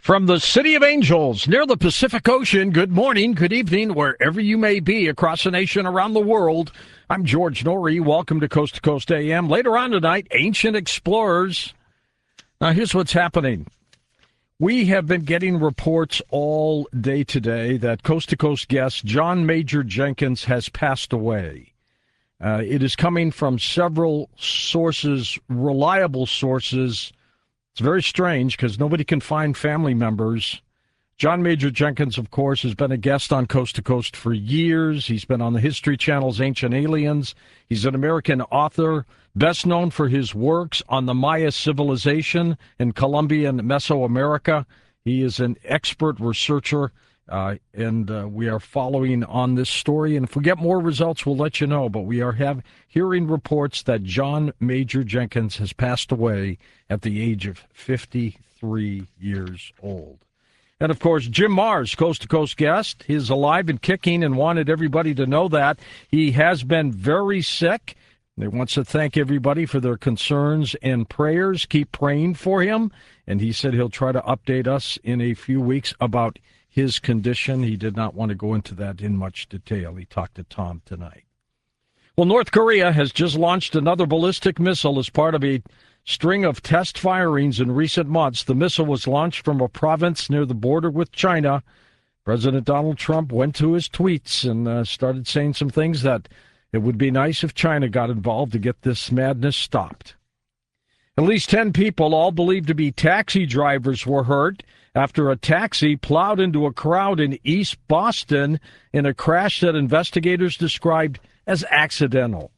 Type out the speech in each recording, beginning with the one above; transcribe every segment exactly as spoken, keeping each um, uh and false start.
From the City of Angels, near the Pacific Ocean, good morning, good evening, wherever you may be across the nation, around the world. I'm George Norrie. Welcome to Coast to Coast A M. Later on tonight, Ancient Explorers. Now, here's what's happening. We have been getting reports all day today that Coast to Coast guest John Major Jenkins has passed away. Uh, it is coming from several sources, reliable sources. It's very strange because nobody can find family members. John Major Jenkins, of course, has been a guest on Coast to Coast for years. He's been on the History Channel's Ancient Aliens. He's an American author, best known for his works on the Maya civilization in Colombian Mesoamerica. He is an expert researcher, uh, and uh, we are following on this story. And if we get more results, we'll let you know. But we are have, hearing reports that John Major Jenkins has passed away at the age of fifty-three years old. And, of course, Jim Marrs, Coast to Coast guest, is alive and kicking and wanted everybody to know that. He has been very sick. He wants to thank everybody for their concerns and prayers. Keep praying for him. And he said he'll try to update us in a few weeks about his condition. He did not want to go into that in much detail. He talked to Tom tonight. Well, North Korea has just launched another ballistic missile as part of a string of test firings in recent months. The missile was launched from a province near the border with China. President Donald Trump went to his tweets and uh, started saying some things that it would be nice if China got involved to get this madness stopped. At least ten people, all believed to be taxi drivers, were hurt after a taxi plowed into a crowd in East Boston in a crash that investigators described as accidental.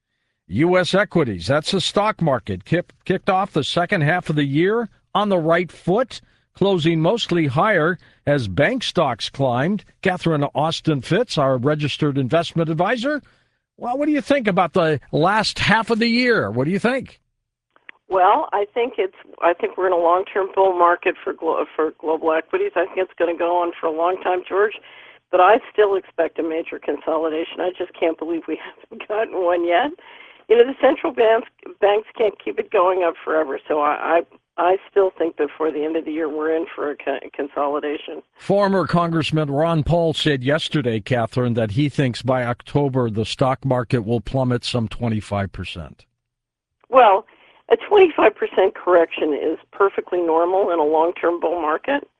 U S equities, that's the stock market, kicked off the second half of the year on the right foot, closing mostly higher as bank stocks climbed. Catherine Austin Fitts, our registered investment advisor. Well, what do you think about the last half of the year? What do you think? Well, I think it's. I think we're in a long-term bull market for glo- for global equities. I think it's going to go on for a long time, George. But I still expect a major consolidation. I just can't believe we haven't gotten one yet. You know, the central banks banks can't keep it going up forever. So I, I, I still think before the end of the year we're in for a co- consolidation. Former Congressman Ron Paul said yesterday, Catherine, that he thinks by October the stock market will plummet some twenty-five percent. Well, a twenty-five percent correction is perfectly normal in a long-term bull market.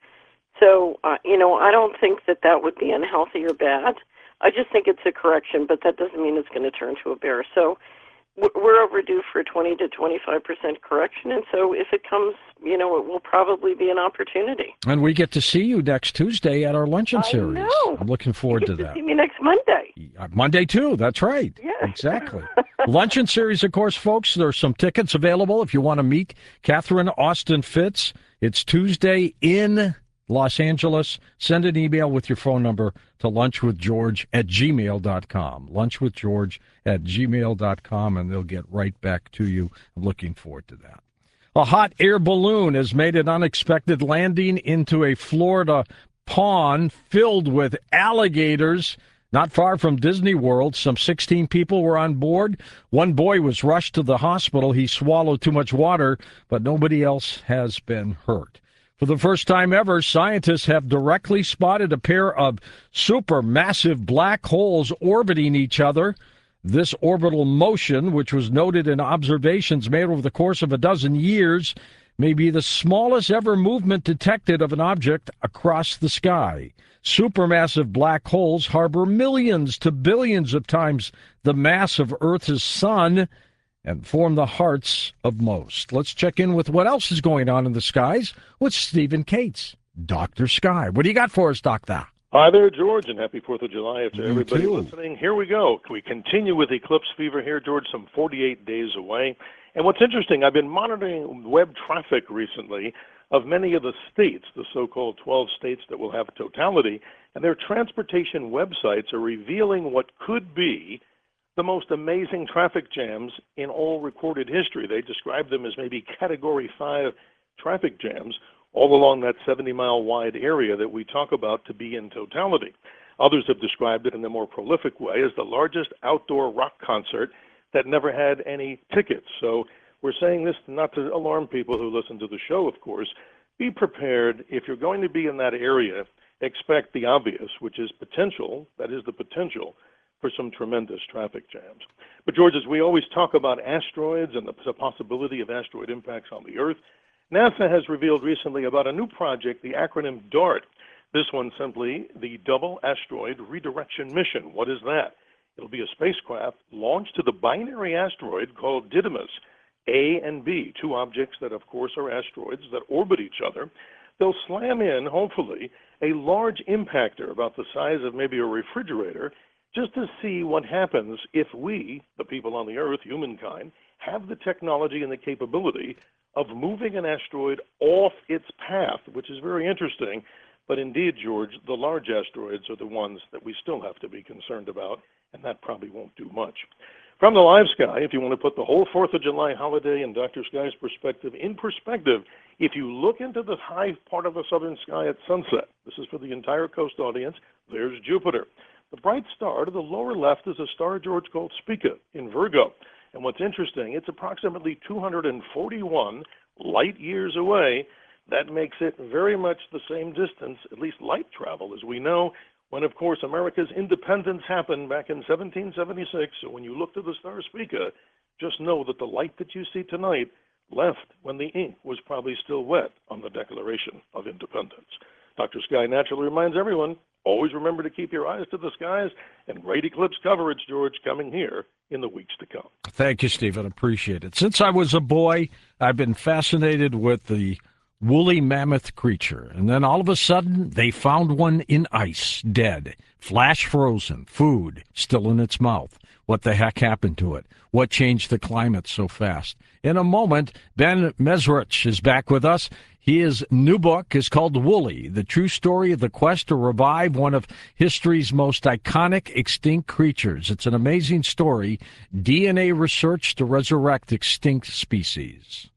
So, uh, you know, I don't think that that would be unhealthy or bad. I just think it's a correction, but that doesn't mean it's going to turn to a bear. So we're overdue for a twenty to twenty-five percent correction, and so if it comes, you know, it will probably be an opportunity. And we get to see you next Tuesday at our luncheon I series. know. I'm looking forward you to get that. To see me next Monday. Monday, too. That's right. Yes. Exactly. Luncheon series, of course, folks. There's some tickets available if you want to meet Catherine Austin Fitts. It's Tuesday in Los Angeles. Send an email with your phone number to lunchwithgeorge at gmail dot com. lunchwithgeorge at gmail dot com, and they'll get right back to you. I'm looking forward to that. A hot air balloon has made an unexpected landing into a Florida pond filled with alligators not far from Disney World. Some sixteen people were on board. One boy was rushed to the hospital. He swallowed too much water, but nobody else has been hurt. For the first time ever, scientists have directly spotted a pair of supermassive black holes orbiting each other. This orbital motion, which was noted in observations made over the course of a dozen years, may be the smallest ever movement detected of an object across the sky. Supermassive black holes harbor millions to billions of times the mass of Earth's sun and form the hearts of most. Let's check in with what else is going on in the skies with Stephen Cates, Doctor Sky. What do you got for us, Doctor? Hi there, George, and happy fourth of July to You everybody too. listening. Here we go. We continue with eclipse fever here, George, some forty-eight days away. And what's interesting, I've been monitoring web traffic recently of many of the states, the so-called twelve states that will have totality, and their transportation websites are revealing what could be the most amazing traffic jams in all recorded history. They describe them as maybe Category five traffic jams all along that seventy-mile wide area that we talk about to be in totality. Others have described it in a more prolific way as the largest outdoor rock concert that never had any tickets. So we're saying this not to alarm people who listen to the show, of course, be prepared. If you're going to be in that area, expect the obvious, which is potential, that is the potential for some tremendous traffic jams. But George, as we always talk about asteroids and the possibility of asteroid impacts on the Earth, NASA has revealed recently about a new project, the acronym DART. This one simply the Double Asteroid Redirection Mission. What is that? It'll be a spacecraft launched to the binary asteroid called Didymos, A and B, two objects that, of course, are asteroids that orbit each other. They'll slam in, hopefully, a large impactor about the size of maybe a refrigerator, just to see what happens if we, the people on the Earth, humankind, have the technology and the capability of moving an asteroid off its path, which is very interesting. But indeed, George, the large asteroids are the ones that we still have to be concerned about, and that probably won't do much. From the live sky, if you want to put the whole fourth of July holiday in Doctor Sky's perspective in perspective, if you look into the high part of the southern sky at sunset, this is for the entire coast audience, there's Jupiter. The bright star to the lower left is a star, George, called Spica in Virgo. And what's interesting, it's approximately two hundred forty-one light years away. That makes it very much the same distance, at least light travel, as we know, when, of course, America's independence happened back in seventeen seventy-six. So when you look to the star Spica, just know that the light that you see tonight left when the ink was probably still wet on the Declaration of Independence. Doctor Sky naturally reminds everyone, always remember to keep your eyes to the skies, and great eclipse coverage, George, coming here in the weeks to come. Thank you, Stephen. Appreciate it. Since I was a boy, I've been fascinated with the woolly mammoth creature. And then all of a sudden, they found one in ice, dead, flash frozen, food still in its mouth. What the heck happened to it? What changed the climate so fast? In a moment, Ben Mezrich is back with us. His new book is called Woolly, the true story of the quest to revive one of history's most iconic extinct creatures. It's an amazing story, D N A research to resurrect extinct species.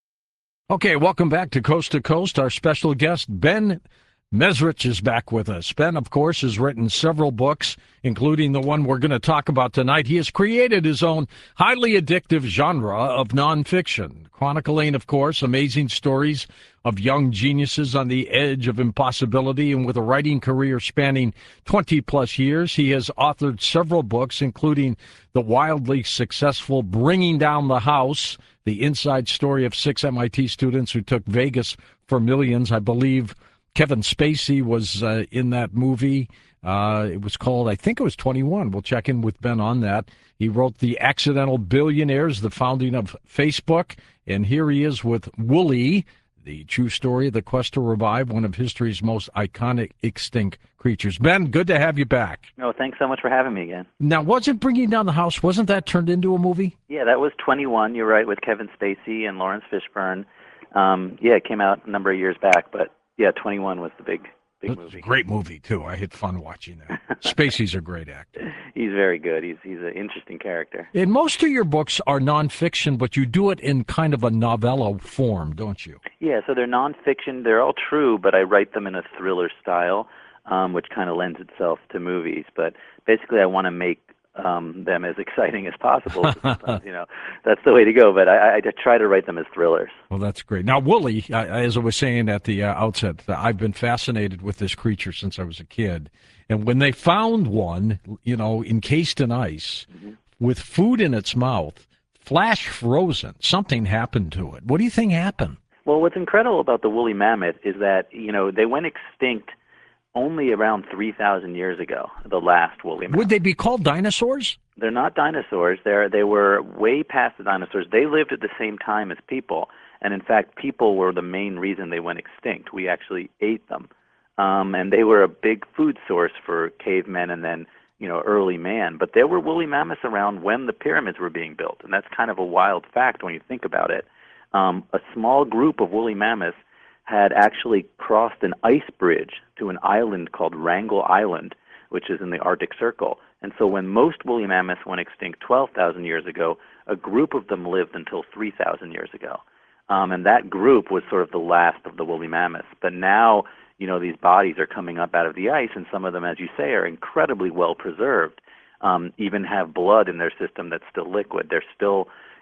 Okay, welcome back to Coast to Coast. Our special guest, Ben Mezrich, is back with us. Ben, of course, has written several books, including the one we're going to talk about tonight. He has created his own highly addictive genre of nonfiction, chronicling, of course, amazing stories of young geniuses on the edge of impossibility. And with a writing career spanning twenty plus years, he has authored several books, including the wildly successful Bringing Down the House, the inside story of six M I T students who took Vegas for millions. I believe Kevin Spacey was uh, in that movie. Uh, it was called, I think it was twenty-one. We'll check in with Ben on that. He wrote The Accidental Billionaires, the founding of Facebook. And here he is with Woolly, the true story of the quest to revive one of history's most iconic extinct creatures. Ben, good to have you back. Oh, thanks so much for having me again. Now, wasn't Bringing Down the House, wasn't that turned into a movie? Yeah, that was twenty-one, you're right, with Kevin Spacey and Lawrence Fishburne. Um, yeah, it came out a number of years back, but yeah, twenty-one was the big big movie. Great movie, too. I had fun watching that. Spacey's a great actor. He's very good. He's he's an interesting character. And most of your books are nonfiction, but you do it in kind of a novella form, don't you? Yeah, so they're nonfiction. They're all true, but I write them in a thriller style, um, which kind of lends itself to movies. But basically, I want to make um, them as exciting as possible. You know, that's the way to go. But I, I try to write them as thrillers. Well, that's great. Now, Woolly, uh, as I was saying at the uh, outset, I've been fascinated with this creature since I was a kid. And when they found one, you know, encased in ice, mm-hmm. with food in its mouth, flash frozen, something happened to it. What do you think happened? Well, what's incredible about the woolly mammoth is that, you know, they went extinct only around three thousand years ago, the last woolly mammoth. Would they be called dinosaurs? They're not dinosaurs. They're, they were way past the dinosaurs. They lived at the same time as people. And in fact, people were the main reason they went extinct. We actually ate them. Um, and they were a big food source for cavemen and then, you know, early man. But there were woolly mammoths around when the pyramids were being built. And that's kind of a wild fact when you think about it. Um, a small group of woolly mammoths had actually crossed an ice bridge to an island called Wrangel Island, which is in the Arctic Circle. And so when most woolly mammoths went extinct twelve thousand years ago, a group of them lived until three thousand years ago. Um, and that group was sort of the last of the woolly mammoths. But now, you know, these bodies are coming up out of the ice, and some of them, as you say, are incredibly well preserved, um, even have blood in their system that's still liquid. They're still,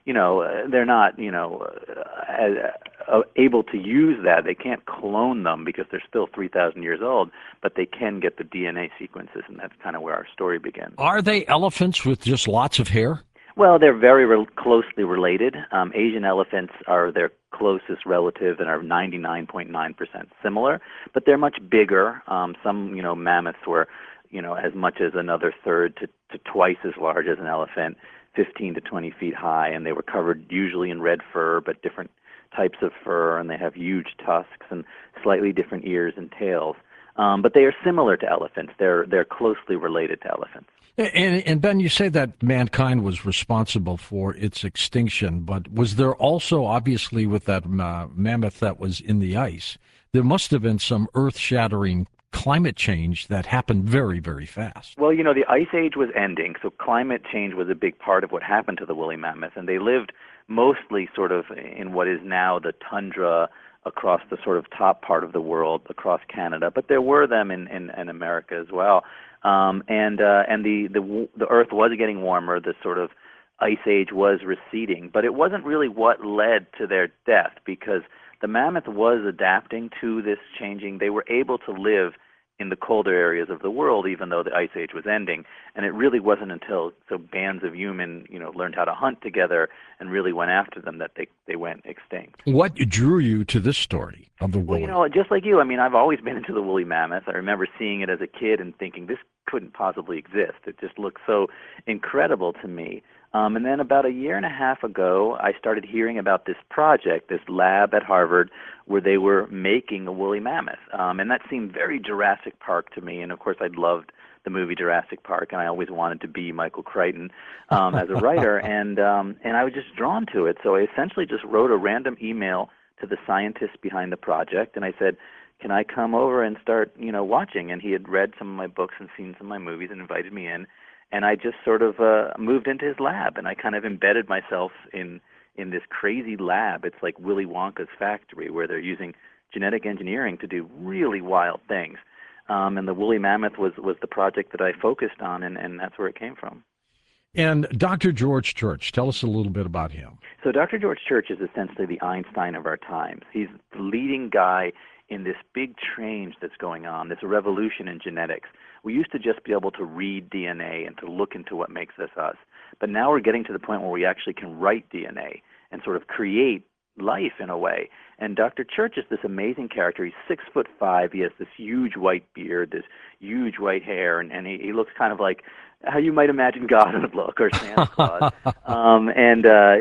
you know, uh, they're not, you know, uh, uh, able to use that. They can't clone them because they're still three thousand years old, but they can get the D N A sequences, and that's kind of where our story begins. Are they elephants with just lots of hair? Well, they're very re- closely related. Um, Asian elephants are their closest relative and are ninety-nine point nine percent similar, but they're much bigger. Um, some, you know, mammoths were, you know, as much as another third to, to twice as large as an elephant, fifteen to twenty feet high, and they were covered usually in red fur, but different types of fur, and they have huge tusks and slightly different ears and tails. Um, but they are similar to elephants. They're they're closely related to elephants. And, and Ben, you say that mankind was responsible for its extinction, but was there also, obviously, with that uh, mammoth that was in the ice, there must have been some earth-shattering climate change that happened very, very fast. Well, you know, the ice age was ending, so climate change was a big part of what happened to the woolly mammoth, and they lived mostly sort of in what is now the tundra across the sort of top part of the world, across Canada, but there were them in, in, in America as well. Um, and uh, and the, the the Earth was getting warmer. The sort of ice age was receding, but it wasn't really what led to their death, because the mammoth was adapting to this changing. They were able to live in the colder areas of the world, even though the ice age was ending. And it really wasn't until so bands of human, you know, learned how to hunt together and really went after them that they they went extinct. What drew you to this story of the woolly? Well, you know, just like you, I mean, I've always been into the woolly mammoth. I remember seeing it as a kid and thinking this couldn't possibly exist. It just looked so incredible to me. Um, and then about a year and a half ago, I started hearing about this project, this lab at Harvard, where they were making a woolly mammoth. Um, and that seemed very Jurassic Park to me. And of course, I'd loved the movie Jurassic Park, and I always wanted to be Michael Crichton um, as a writer. And um, and I was just drawn to it. So I essentially just wrote a random email to the scientists behind the project, and I said, can I come over and start, you know, watching? And he had read some of my books and seen some of my movies and invited me in. And I just sort of uh, moved into his lab, and I kind of embedded myself in in this crazy lab. It's like Willy Wonka's factory, where they're using genetic engineering to do really wild things. Um, and the woolly mammoth was, was the project that I focused on, and, and that's where it came from. And Doctor George Church, tell us a little bit about him. So Doctor George Church is essentially the Einstein of our times. He's the leading guy in this big change that's going on, this revolution in genetics. We used to just be able to read D N A and to look into what makes us us. But now we're getting to the point where we actually can write D N A and sort of create life in a way. And Doctor Church is this amazing character. He's six foot five. He has this huge white beard, this huge white hair, and, and he, he looks kind of like how you might imagine God would look, or Santa Claus. um, and uh,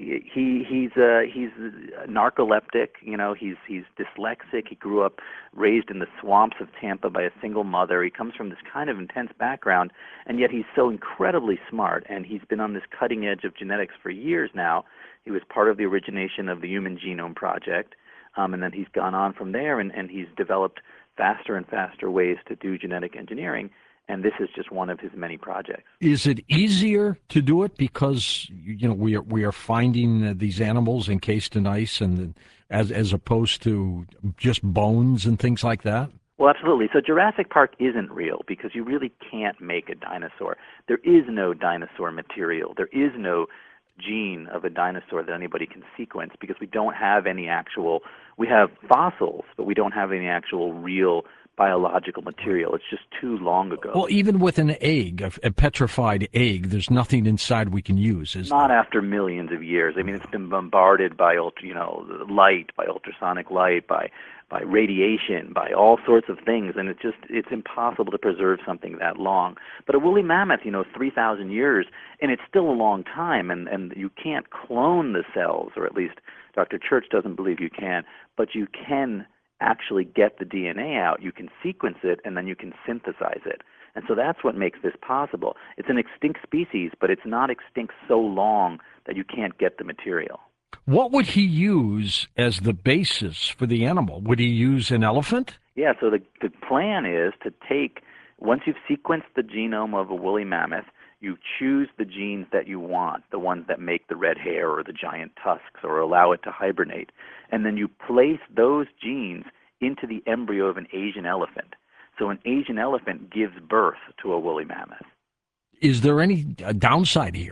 he he's uh, he's narcoleptic. You know, he's he's dyslexic. He grew up raised in the swamps of Tampa by a single mother. He comes from this kind of intense background, and yet he's so incredibly smart. And he's been on this cutting edge of genetics for years now. He was part of the origination of the Human Genome Project, um, and then he's gone on from there, and, and he's developed faster and faster ways to do genetic engineering. And this is just one of his many projects. Is it easier to do it because, you know, we are we are finding these animals encased in ice, and as as opposed to just bones and things like that? Well, absolutely. So Jurassic Park isn't real because you really can't make a dinosaur. There is no dinosaur material. There is no gene of a dinosaur that anybody can sequence because we don't have any actual, we have fossils, but we don't have any actual real biological material. It's just too long ago. Well, even with an egg, a, a petrified egg, there's nothing inside we can use, is Not there? after millions of years. I mean, it's been bombarded by, ultra, you know, light, by ultrasonic light, by by radiation, by all sorts of things, and it's just, it's impossible to preserve something that long. But a woolly mammoth, you know, three thousand years, and it's still a long time, and, and you can't clone the cells, or at least Doctor Church doesn't believe you can, but you can actually get the D N A out. You can sequence it, and then you can synthesize it. And so that's what makes this possible. It's an extinct species, but it's not extinct so long that you can't get the material. What would he use as the basis for the animal? Would he use an elephant? Yeah, so the, the plan is to take, once you've sequenced the genome of a woolly mammoth, you choose the genes that you want, the ones that make the red hair or the giant tusks or allow it to hibernate. And then you place those genes into the embryo of an Asian elephant. So an Asian elephant gives birth to a woolly mammoth. Is there any uh, downside here?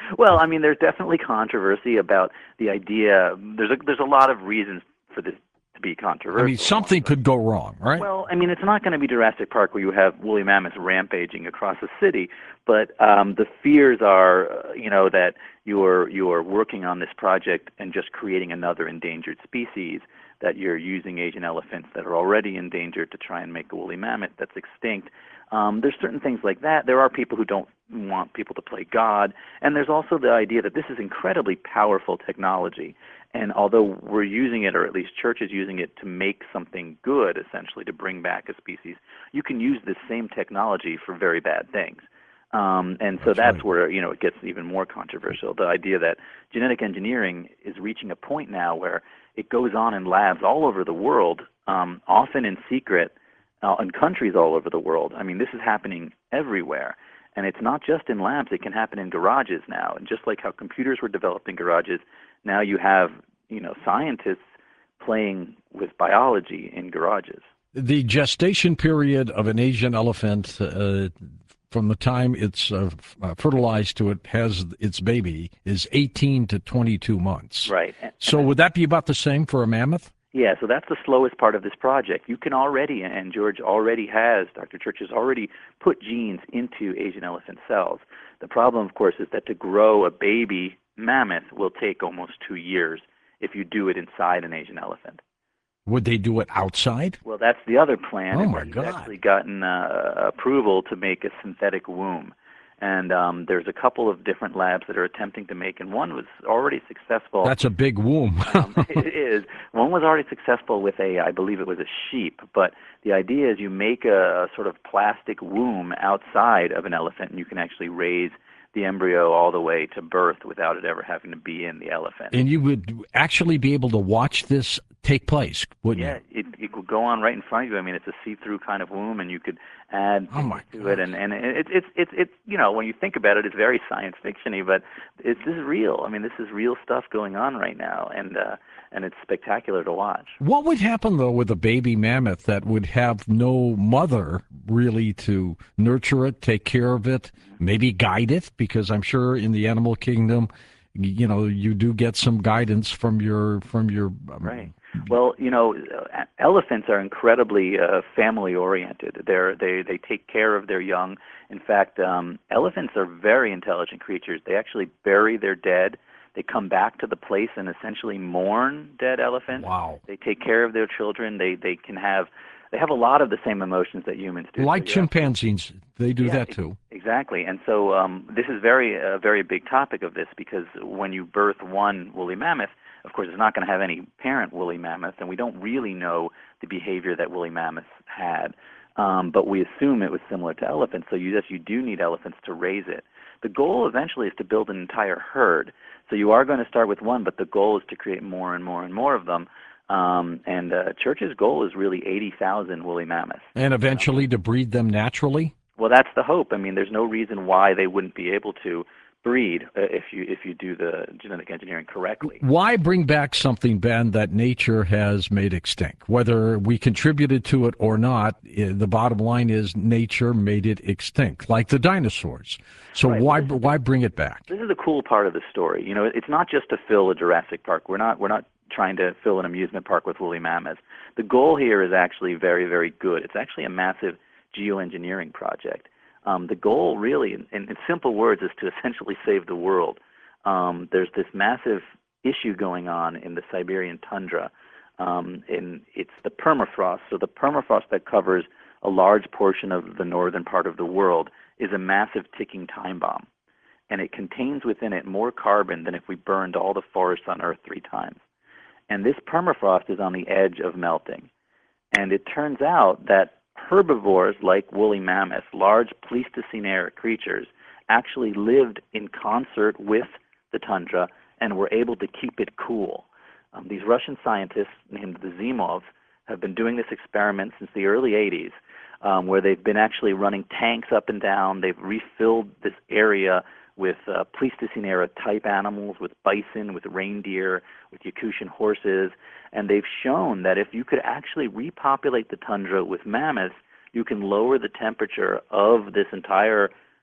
Well, I mean, there's definitely controversy about the idea. There's a, there's a lot of reasons for this to be controversial. I mean, something could go wrong, right? Well, I mean, it's not going to be Jurassic Park where you have woolly mammoths rampaging across a city, but um, the fears are, uh, you know, that you're you're working on this project and just creating another endangered species, that you're using Asian elephants that are already endangered to try and make a woolly mammoth that's extinct. Um, there's certain things like that. There are people who don't want people to play God, and there's also the idea that this is incredibly powerful technology. And although we're using it, or at least church is using it, to make something good, essentially, to bring back a species, you can use this same technology for very bad things. Um, and so that's, that's right. where, you know, it gets even more controversial. The idea that genetic engineering is reaching a point now where it goes on in labs all over the world, um, often in secret, uh, in countries all over the world. I mean, this is happening everywhere. And it's not just in labs, it can happen in garages now. And just like how computers were developed in garages, now you have, you know, scientists playing with biology in garages. The gestation period of an Asian elephant, uh, from the time it's uh, fertilized to it has its baby, is eighteen to twenty-two months. Right. So would that be about the same for a mammoth? Yeah, so that's the slowest part of this project. You can already, and George already has, Doctor Church has already put genes into Asian elephant cells. The problem, of course, is that to grow a baby mammoth will take almost two years if you do it inside an Asian elephant. Would they do it outside? Well, that's the other plan. Oh, my It's God. actually gotten uh, approval to make a synthetic womb. And um, there's a couple of different labs that are attempting to make, and one was already successful. That's a big womb. um, it is. One was already successful with a, I believe it was a sheep, but the idea is you make a sort of plastic womb outside of an elephant, and you can actually raise the embryo all the way to birth without it ever having to be in the elephant. And you would actually be able to watch this take place, wouldn't Yeah, you? it it would go on right in front of you. I mean, it's a see-through kind of womb, and you could add Oh, my things to it, and and it's it's it's it's you know, when you think about it, it's very science fiction-y, but it's this is real. I mean, this is real stuff going on right now, and uh, and it's spectacular to watch. What would happen, though, with a baby mammoth that would have no mother really to nurture it, take care of it, maybe guide it? Because I'm sure in the animal kingdom, you know, you do get some guidance from your from your um, Right. Well, you know, uh, elephants are incredibly uh, family-oriented. They're, they they take care of their young. In fact, um, elephants are very intelligent creatures. They actually bury their dead. They come back to the place and essentially mourn dead elephants. Wow. They take care of their children. They they can have they have a lot of the same emotions that humans do. Like So, yeah. chimpanzees, they do Yeah, that ex- too. Exactly, and so um, this is very a very big topic of this, because when you birth one woolly mammoth, of course, it's not going to have any parent woolly mammoth, and we don't really know the behavior that woolly mammoths had, um, but we assume it was similar to elephants. So you just you do need elephants to raise it. The goal eventually is to build an entire herd. So you are going to start with one, but the goal is to create more and more and more of them. Um, and uh, Church's goal is really eighty thousand woolly mammoths. And eventually to breed them naturally? Well, that's the hope. I mean, there's no reason why they wouldn't be able to breed uh, if you if you do the genetic engineering correctly. Why bring back something, Ben, that nature has made extinct? Whether we contributed to it or not, i- the bottom line is nature made it extinct, like the dinosaurs. So Right. why why bring it back? This is the cool part of the story. You know, it's not just to fill a Jurassic Park. We're not we're not trying to fill an amusement park with woolly mammoths. The goal here is actually very, very good. It's actually a massive geoengineering project. Um, the goal, really, in, in simple words, is to essentially save the world. Um, there's this massive issue going on in the Siberian tundra. Um, and it's the permafrost. So the permafrost that covers a large portion of the northern part of the world is a massive ticking time bomb. And it contains within it more carbon than if we burned all the forests on Earth three times. And this permafrost is on the edge of melting. And it turns out that herbivores like woolly mammoths, large Pleistocene-era creatures, actually lived in concert with the tundra and were able to keep it cool. Um, these Russian scientists named the Zimovs have been doing this experiment since the early eighties, um, where they've been actually running tanks up and down. They've refilled this area with uh, Pleistocene-era type animals, with bison, with reindeer, with Yakutian horses, and they've shown that if you could actually repopulate the tundra with mammoths, you can lower the temperature of this entire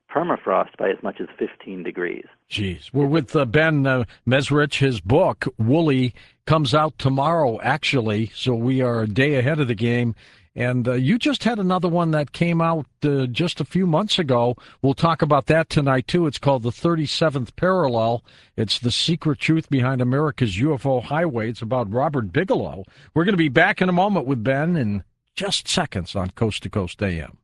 permafrost by as much as fifteen degrees. Jeez. We're with uh, Ben uh, Mezrich. His book, Woolly, comes out tomorrow, actually, so we are a day ahead of the game. And uh, you just had another one that came out uh, just a few months ago. We'll talk about that tonight, too. It's called The thirty-seventh Parallel. It's the secret truth behind America's U F O highway. It's about Robert Bigelow. We're going to be back in a moment with Ben in just seconds on Coast to Coast A M.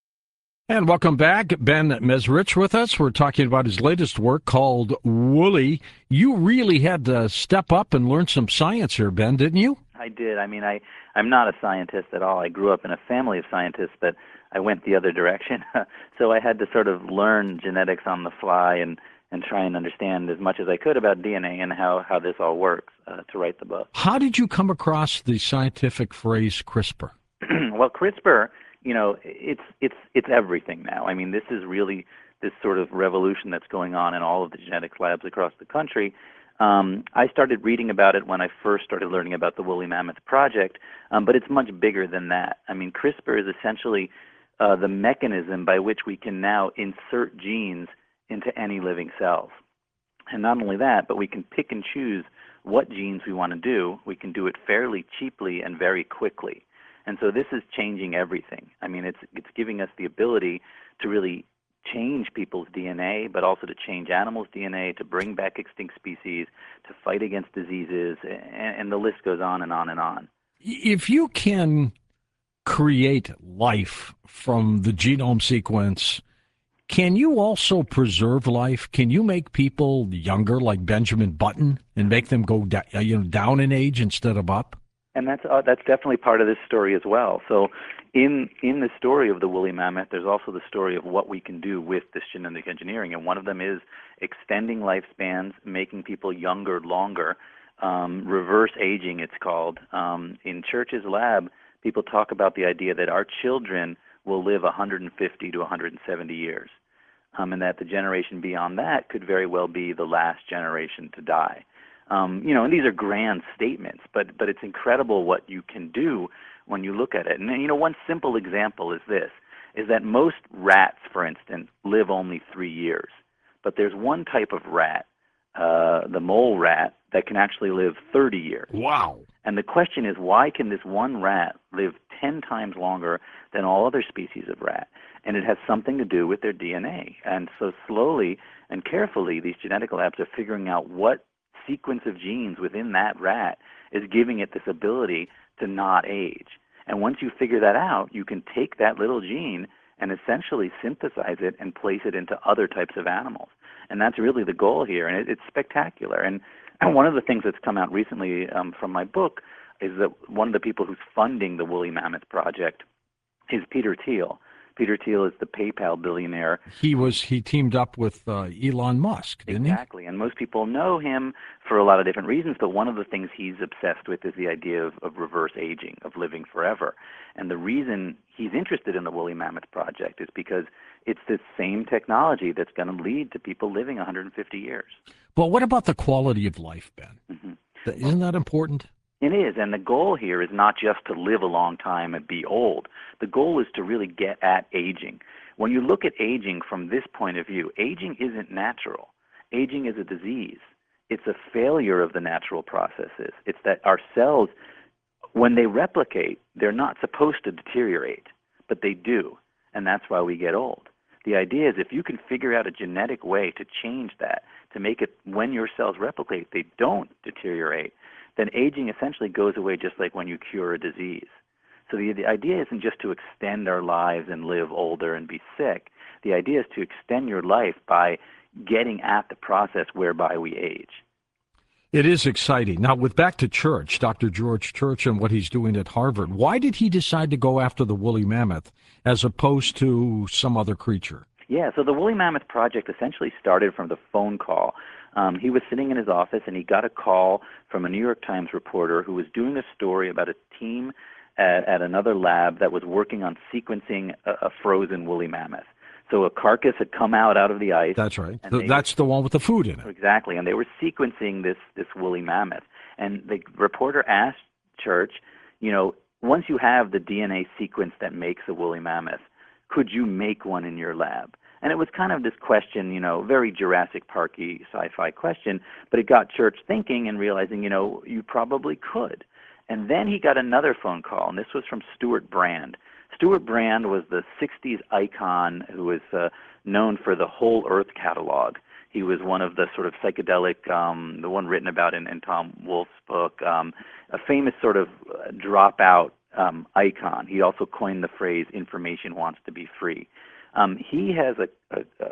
And welcome back. Ben Mezrich with us. We're talking about his latest work called Woolly. You really had to step up and learn some science here, Ben, didn't you? I did. I mean, I, I'm not a scientist at all. I grew up in a family of scientists, but I went the other direction. So I had to sort of learn genetics on the fly and, and try and understand as much as I could about D N A and how, how this all works uh, to write the book. How did you come across the scientific phrase CRISPR? Well, CRISPR, you know, it's it's it's everything now. I mean, this is really this sort of revolution that's going on in all of the genetics labs across the country. Um, I started reading about it when I first started learning about the Woolly Mammoth Project, um, but it's much bigger than that. I mean, CRISPR is essentially uh, the mechanism by which we can now insert genes into any living cells. And not only that, but we can pick and choose what genes we want to do. We can do it fairly cheaply and very quickly. And so this is changing everything. I mean, it's it's giving us the ability to really change people's D N A, but also to change animals' D N A, to bring back extinct species, to fight against diseases, and, and the list goes on and on and on. If you can create life from the genome sequence, can you also preserve life? Can you make people younger, like Benjamin Button, and make them go da- you know, down in age instead of up? And that's uh, that's definitely part of this story as well. So in in the story of the woolly mammoth, there's also the story of what we can do with this genetic engineering. And one of them is extending lifespans, making people younger longer, um, reverse aging it's called. Um, in Church's lab, people talk about the idea that our children will live one hundred fifty to one hundred seventy years, um, and that the generation beyond that could very well be the last generation to die. Um, you know, and these are grand statements, but but it's incredible what you can do when you look at it. And, you know, one simple example is this, is that most rats, for instance, live only three years. But there's one type of rat, uh, the mole rat, that can actually live thirty years. Wow. And the question is, why can this one rat live ten times longer than all other species of rat? And it has something to do with their D N A. And so slowly and carefully, these genetic labs are figuring out what sequence of genes within that rat is giving it this ability to not age. And once you figure that out, you can take that little gene and essentially synthesize it and place it into other types of animals. And that's really the goal here, and it, it's spectacular. And, and one of the things that's come out recently um, from my book is that one of the people who's funding the Woolly Mammoth Project is Peter Thiel. Peter Thiel is the PayPal billionaire. He was he teamed up with uh, Elon Musk, didn't exactly. he? Exactly, and most people know him for a lot of different reasons, but one of the things he's obsessed with is the idea of, of reverse aging, of living forever. And the reason he's interested in the Woolly Mammoth Project is because it's this same technology that's going to lead to people living one hundred fifty years. But what about the quality of life, Ben? Mm-hmm. Isn't that important? It is, and the goal here is not just to live a long time and be old. The goal is to really get at aging. When you look at aging from this point of view, aging isn't natural. Aging is a disease. It's a failure of the natural processes. It's that our cells, when they replicate, they're not supposed to deteriorate, but they do, and that's why we get old. The idea is if you can figure out a genetic way to change that, to make it when your cells replicate, they don't deteriorate, then aging essentially goes away just like when you cure a disease. So the, the idea isn't just to extend our lives and live older and be sick. The idea is to extend your life by getting at the process whereby we age. It is exciting. Now, with back to Church, Doctor George Church and what he's doing at Harvard, why did he decide to go after the woolly mammoth as opposed to some other creature? Yeah, so the Woolly Mammoth Project essentially started from the phone call. Um, he was sitting in his office and he got a call from a New York Times reporter who was doing a story about a team at, at another lab that was working on sequencing a, a frozen woolly mammoth. So a carcass had come out out of the ice. That's right. The, that's were, the one with the food in it. Exactly, and they were sequencing this, this woolly mammoth. And the reporter asked Church, you know, once you have the D N A sequence that makes a woolly mammoth, could you make one in your lab? And it was kind of this question, you know, very Jurassic Parky sci-fi question, but it got Church thinking and realizing, you know, you probably could. And then he got another phone call, and this was from Stuart Brand. Stuart Brand was the sixties icon who was uh, known for the Whole Earth catalog. He was one of the sort of psychedelic, um, the one written about in, in Tom Wolfe's book, um, a famous sort of uh, dropout um, icon. He also coined the phrase, information wants to be free. Um, he has a, a,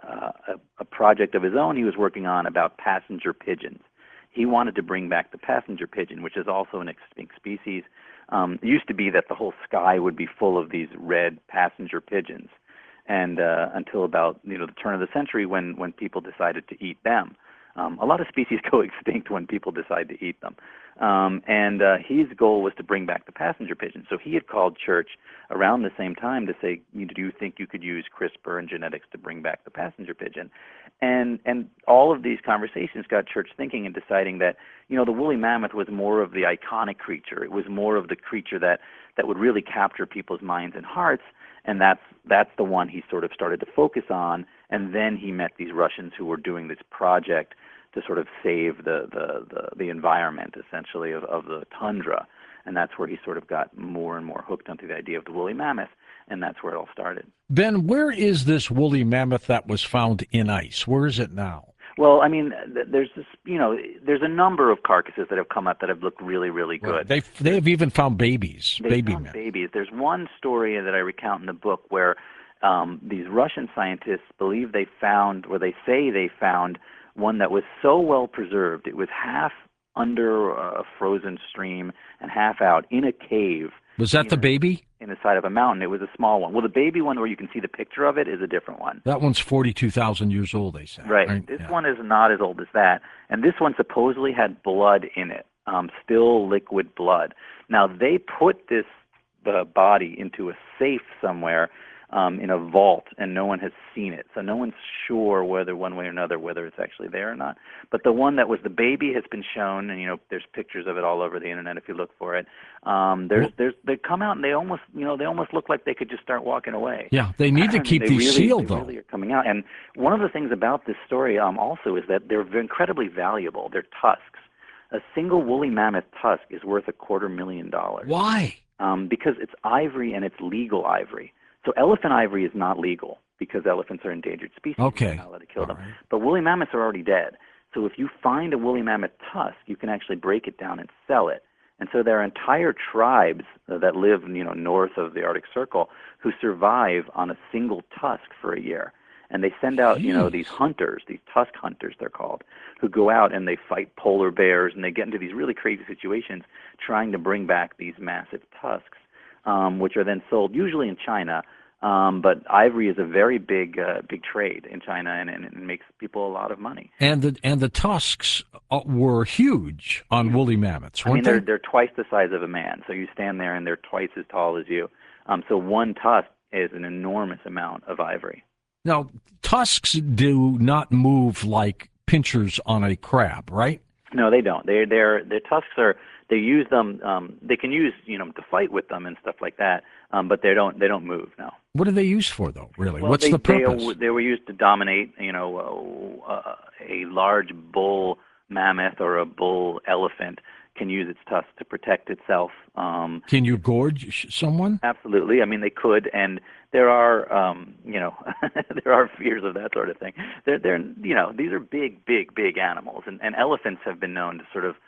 a, a project of his own he was working on about passenger pigeons. He wanted to bring back the passenger pigeon, which is also an extinct species. Um, it used to be that the whole sky would be full of these red passenger pigeons, and uh, until about you know the turn of the century, when when people decided to eat them. Um, a lot of species go extinct when people decide to eat them. Um, and uh, his goal was to bring back the passenger pigeon. So he had called Church around the same time to say, do you think you could use CRISPR and genetics to bring back the passenger pigeon? And and all of these conversations got Church thinking and deciding that, you know, the woolly mammoth was more of the iconic creature. It was more of the creature that, that would really capture people's minds and hearts. And that's that's the one he sort of started to focus on. And then he met these Russians who were doing this project to sort of save the the, the, the environment, essentially, of, of the tundra. And that's where he sort of got more and more hooked onto the idea of the woolly mammoth. And that's where it all started. Ben, where is this woolly mammoth that was found in ice? Where is it now? Well, I mean, there's this, you know, there's a number of carcasses that have come up that have looked really, really good. Right. They've, they have even found babies, They've baby found men. babies. There's one story that I recount in the book where um, these Russian scientists believe they found, or they say they found, one that was so well preserved, it was half under a frozen stream and half out in a cave. Was that the baby? In the side of a mountain. It was a small one. Well, the baby one where you can see the picture of it is a different one. That one's forty-two thousand years old, they say. Right. right? This yeah. one is not as old as that. And this one supposedly had blood in it, um, still liquid blood. Now, they put this the body into a safe somewhere um, in a vault, and no one has seen it. So no one's sure whether one way or another whether it's actually there or not. But the one that was the baby has been shown, and you know there's pictures of it all over the internet if you look for it. Um, there's there's they come out and they almost you know they almost look like they could just start walking away. Yeah, they need to keep they these really, sealed they though. Really are coming out. And one of the things about this story um, also is that they're incredibly valuable. They're tusks. A single woolly mammoth tusk is worth a quarter million dollars. Why? Um, because it's ivory and it's legal ivory. So elephant ivory is not legal because elephants are endangered species. Okay. You're not allowed to kill them. Right. But woolly mammoths are already dead. So if you find a woolly mammoth tusk, you can actually break it down and sell it. And so there are entire tribes that live, you know, north of the Arctic Circle who survive on a single tusk for a year. And they send out, you know, these hunters, these tusk hunters they're called, who go out and they fight polar bears and they get into these really crazy situations trying to bring back these massive tusks, um, which are then sold usually in China. Um, but ivory is a very big, uh, big trade in China, and, and it makes people a lot of money. And the and the tusks uh, were huge on woolly mammoths, I weren't mean, they're they? they're twice the size of a man. So you stand there and they're twice as tall as you. Um, so one tusk is an enormous amount of ivory. Now, tusks do not move like pinchers on a crab, right? No, they don't. They they're their tusks are they use them. Um, they can use you know to fight with them and stuff like that. Um, but they don't they don't move. No. What are they used for, though? Really, Well, what's they, the purpose? They, they were used to dominate, you know, uh, a large bull mammoth or a bull elephant can use its tusks to protect itself. Um, Can you gorge someone? absolutely. I mean, they could, and there are, um, you know, there are fears of that sort of thing. They're, they're, you know, these are big, big, big animals, and, and elephants have been known to sort of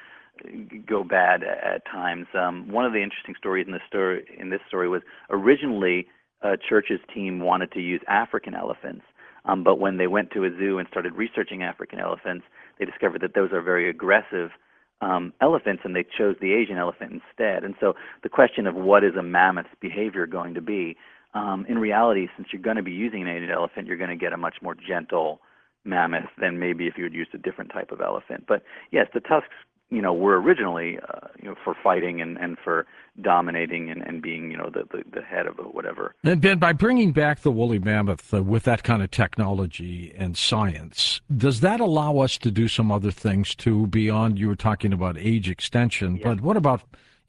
go bad at times. Um, one of the interesting stories in this story in this story was originally uh, Church's team wanted to use African elephants, um, but when they went to a zoo and started researching African elephants, they discovered that those are very aggressive um, elephants, and they chose the Asian elephant instead. And so the question of what is a mammoth's behavior going to be, um, in reality, since you're going to be using an Asian elephant, you're going to get a much more gentle mammoth than maybe if you had used a different type of elephant. But yes, the tusks, you know, were originally, uh, you know, for fighting and, and for dominating and, and being, you know, the, the, the head of whatever. And Ben, by bringing back the woolly mammoth uh, with that kind of technology and science, does that allow us to do some other things too beyond, you were talking about age extension, Yeah. but what about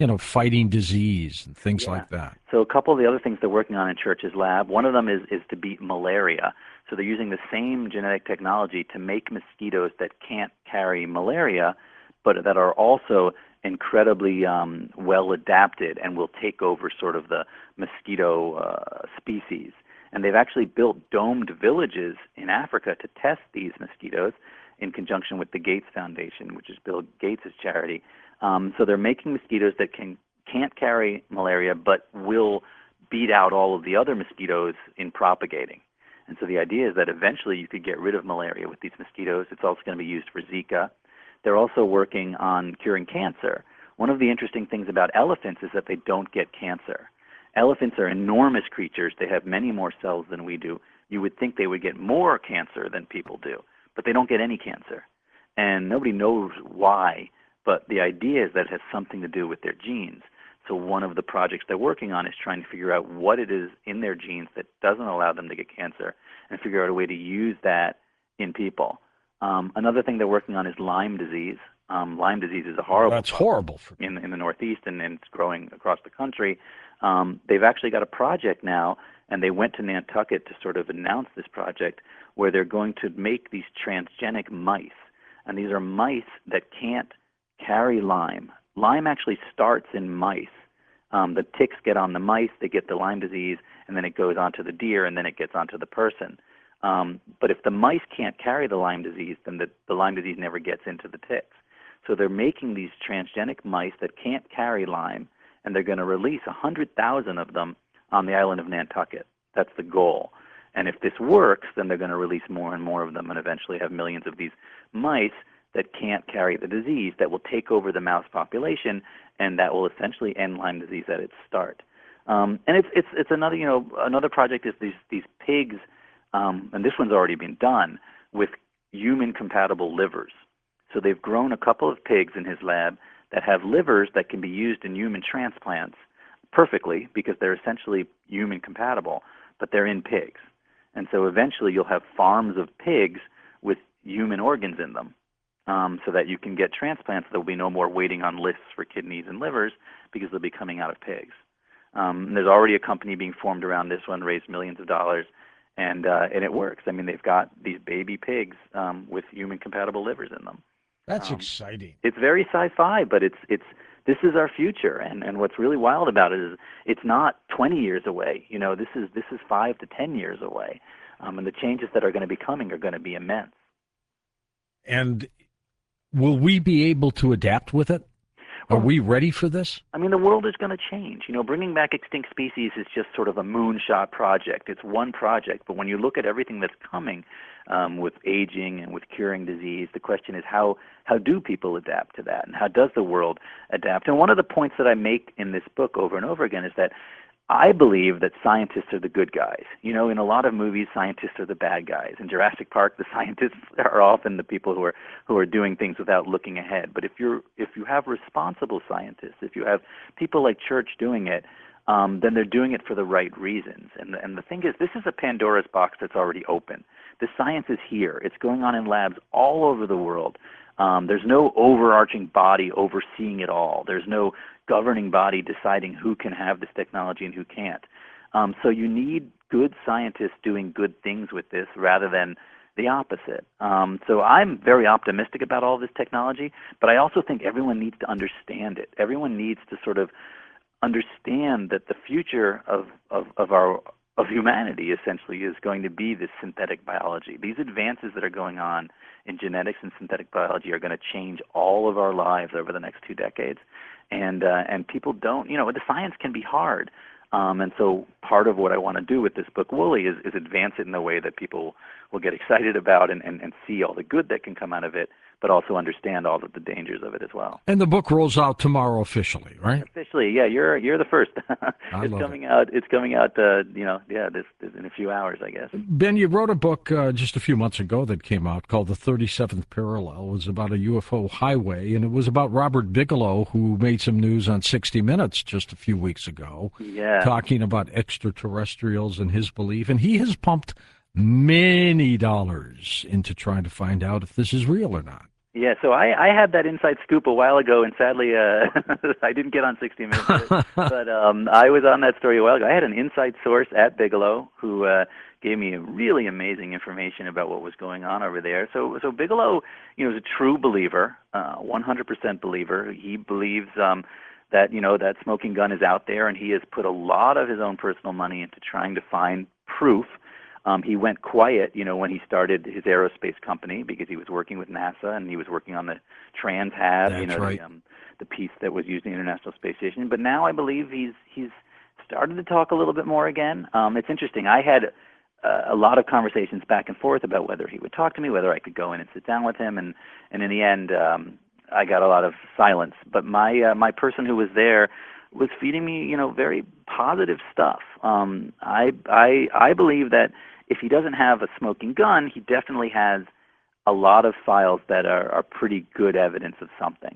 you know, fighting disease and things Yeah. like that. So a couple of the other things they're working on in Church's lab, one of them is, is to beat malaria. So they're using the same genetic technology to make mosquitoes that can't carry malaria, but that are also incredibly um, well adapted and will take over sort of the mosquito uh, species. And they've actually built domed villages in Africa to test these mosquitoes in conjunction with the Gates Foundation, which is Bill Gates' charity. Um, so they're making mosquitoes that can, can't carry malaria but will beat out all of the other mosquitoes in propagating. And so the idea is that eventually you could get rid of malaria with these mosquitoes. It's also going to be used for Zika. They're also working on curing cancer. One of the interesting things about elephants is that they don't get cancer. Elephants are enormous creatures. They have many more cells than we do. You would think they would get more cancer than people do, but they don't get any cancer. And nobody knows why, but the idea is that it has something to do with their genes. So one of the projects they're working on is trying to figure out what it is in their genes that doesn't allow them to get cancer and figure out a way to use that in people. Um, another thing they're working on is Lyme disease. Um, Lyme disease is a horrible That's horrible for in, in the Northeast, and, and it's growing across the country. Um, they've actually got a project now, and they went to Nantucket to sort of announce this project, where they're going to make these transgenic mice. And these are mice that can't carry Lyme. Lyme actually starts in mice. Um, the ticks get on the mice, they get the Lyme disease, and then it goes on to the deer, and then it gets onto the person. Um, but if the mice can't carry the Lyme disease, then the, the Lyme disease never gets into the ticks. So they're making these transgenic mice that can't carry Lyme, and they're going to release one hundred thousand of them on the island of Nantucket. That's the goal. And if this works, then they're going to release more and more of them and eventually have millions of these mice that can't carry the disease, that will take over the mouse population, and that will essentially end Lyme disease at its start. Um, and it's it's it's another you know another project is these these pigs, um, and this one's already been done with human compatible livers. So they've grown a couple of pigs in his lab that have livers that can be used in human transplants perfectly because they're essentially human compatible, but they're in pigs. And so eventually you'll have farms of pigs with human organs in them, um, so that you can get transplants. There will be no more waiting on lists for kidneys and livers because they'll be coming out of pigs. Um, and there's already a company being formed around this one, raised millions of dollars, and uh, and it works. I mean, they've got these baby pigs um, with human compatible livers in them. That's um, exciting. It's very sci-fi, but it's it's this is our future, and, and what's really wild about it is it's not twenty years away. You know, this is this is five to ten years away, um, and the changes that are going to be coming are going to be immense. And will we be able to adapt with it? Are we ready for this? I mean, the world is going to change. You know, bringing back extinct species is just sort of a moonshot project. It's one project, but when you look at everything that's coming um, with aging and with curing disease, the question is how how do people adapt to that, and how does the world adapt? And one of the points that I make in this book over and over again is that I believe that scientists are the good guys. You know, in a lot of movies, scientists are the bad guys. In Jurassic Park, the scientists are often the people who are who are doing things without looking ahead. But if you're if you have responsible scientists, if you have people like Church doing it, um, then they're doing it for the right reasons. And the, and the thing is, this is a Pandora's box that's already open. The science is here. It's going on in labs all over the world. Um, there's no overarching body overseeing it all. There's no governing body deciding who can have this technology and who can't. Um, so you need good scientists doing good things with this rather than the opposite. Um, so I'm very optimistic about all this technology, but I also think everyone needs to understand it. Everyone needs to sort of understand that the future of, of, of our of humanity essentially is going to be this synthetic biology. These advances that are going on in genetics and synthetic biology are going to change all of our lives over the next two decades. And uh, and people don't, you know, the science can be hard. Um, and so part of what I want to do with this book, Woolly, is, is advance it in a way that people will get excited about and, and, and see all the good that can come out of it, but also understand all of the dangers of it as well. And the book rolls out tomorrow officially, right? Officially, yeah. You're you're the first. I it's love coming it. out. It's coming out. Uh, you know, yeah, this, this in a few hours, I guess. Ben, you wrote a book uh, just a few months ago that came out called The thirty-seventh Parallel. It was about a U F O highway, and it was about Robert Bigelow, who made some news on sixty minutes just a few weeks ago, Yeah. talking about extraterrestrials and his belief. And he has pumped many dollars into trying to find out if this is real or not. Yeah, so I, I had that inside scoop a while ago, and sadly, uh, I didn't get on sixty minutes, but, but um, I was on that story a while ago. I had an inside source at Bigelow who uh, gave me really amazing information about what was going on over there. So, so Bigelow, you know, is a true believer, uh, one hundred percent believer. He believes um, that you know that smoking gun is out there, and he has put a lot of his own personal money into trying to find proof. Um, he went quiet, you know, when he started his aerospace company because he was working with NASA and he was working on the Trans-Hab, That's you know, right. the, um, the piece that was used in the International Space Station. But now I believe he's he's started to talk a little bit more again. Um, it's interesting. I had uh, a lot of conversations back and forth about whether he would talk to me, whether I could go in and sit down with him, and and in the end, um, I got a lot of silence. But my uh, my person who was there was feeding me, you know, very positive stuff. Um, I I I believe that if he doesn't have a smoking gun, he definitely has a lot of files that are, are pretty good evidence of something.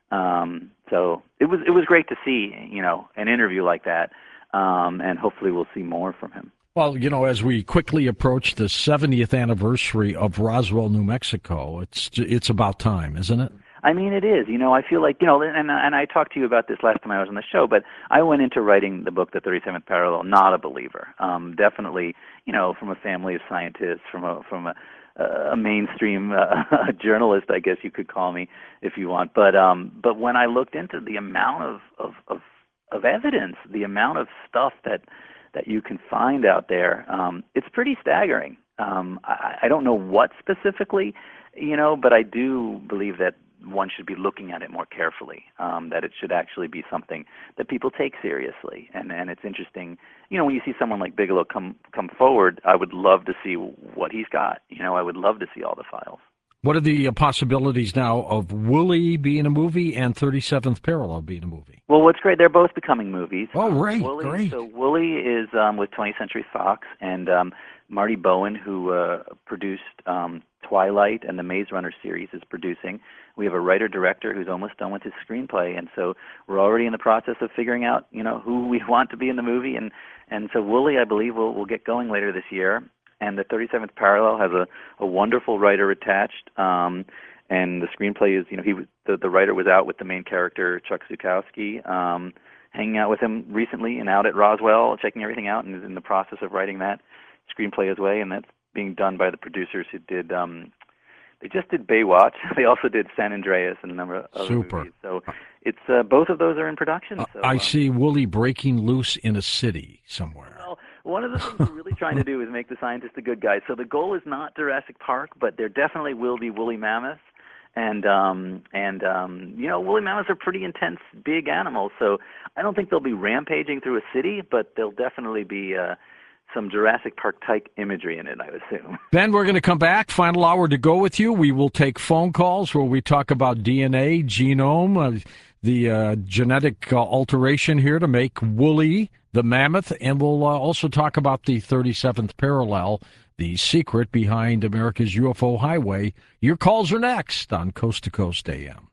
Um, so it was it was great to see, you know, an interview like that, um, and hopefully we'll see more from him. Well, you know, as we quickly approach the seventieth anniversary of Roswell, New Mexico, it's it's about time, isn't it? I mean, it is. You know, I feel like, you know, and and I talked to you about this last time I was on the show, but I went into writing the book, The thirty-seventh Parallel, not a believer. Um, definitely, you know, from a family of scientists, from a from a, a mainstream uh, journalist, I guess you could call me if you want. But um, but when I looked into the amount of of of, of evidence, the amount of stuff that that you can find out there, um, it's pretty staggering. Um, I, I don't know what specifically, you know, but I do believe that one should be looking at it more carefully, um, that it should actually be something that people take seriously. And, and it's interesting, you know, when you see someone like Bigelow come come forward, I would love to see what he's got. You know, I would love to see all the files. What are the uh, possibilities now of Wooly being a movie and thirty-seventh Parallel being a movie? Well, what's great, they're both becoming movies. Oh, right, Wooly, great. So Wooly is um, with twentieth Century Fox, and um, Marty Bowen, who uh, produced um, Twilight and the Maze Runner series, is producing. We have a writer-director who's almost done with his screenplay, and so we're already in the process of figuring out, you know, who we want to be in the movie. And, and so Wooly, I believe, will will get going later this year. And the thirty-seventh Parallel has a, a wonderful writer attached, um, and the screenplay is, you know, he the, the writer was out with the main character, Chuck Zukowski, um, hanging out with him recently and out at Roswell, checking everything out, and is in the process of writing that screenplay as well, and that's being done by the producers who did, um, they just did Baywatch. They also did San Andreas and a number of other Super. movies. So it's uh, both of those are in production. Uh, So, I um, see Wooly breaking loose in a city somewhere. Well, one of the things we're really trying to do is make the scientists the good guys. So the goal is not Jurassic Park, but there definitely will be woolly mammoths. And, um, and um, you know, woolly mammoths are pretty intense, big animals. So I don't think they'll be rampaging through a city, but there'll definitely be uh, some Jurassic Park-type imagery in it, I would assume. Ben, we're going to come back. Final hour to go with you. We will take phone calls where we talk about D N A, genome, uh, the uh, genetic uh, alteration here to make Wooly the mammoth, and we'll uh, also talk about the thirty-seventh Parallel, the secret behind America's U F O highway. Your calls are next on Coast to Coast A M.